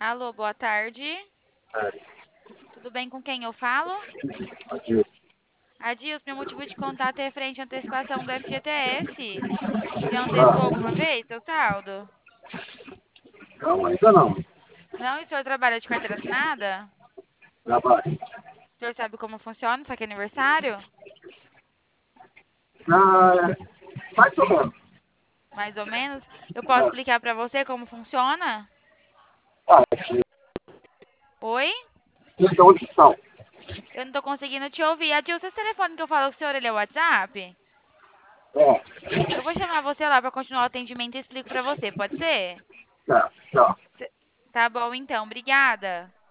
Alô, boa tarde. Tudo bem com quem eu falo? Adilson. Adilson, meu motivo de contato é referente à antecipação do FGTS. Já antecipou Ah, alguma vez seu saldo? calma, ainda não. Não, e o senhor trabalha de carteira assinada? Trabalho. O senhor sabe como funciona, só que é aniversário? Ah, mais ou menos. Mais ou menos. Eu posso Ah, explicar pra você como funciona? ah, Oi? então onde estão? Eu não tô conseguindo te ouvir. Adilson, esse telefone que eu falo com o senhor, ele é o WhatsApp? É, Eu vou chamar você lá pra continuar o atendimento e explico pra você, pode ser? tá, tá. Cê- Tá bom, então. Obrigada.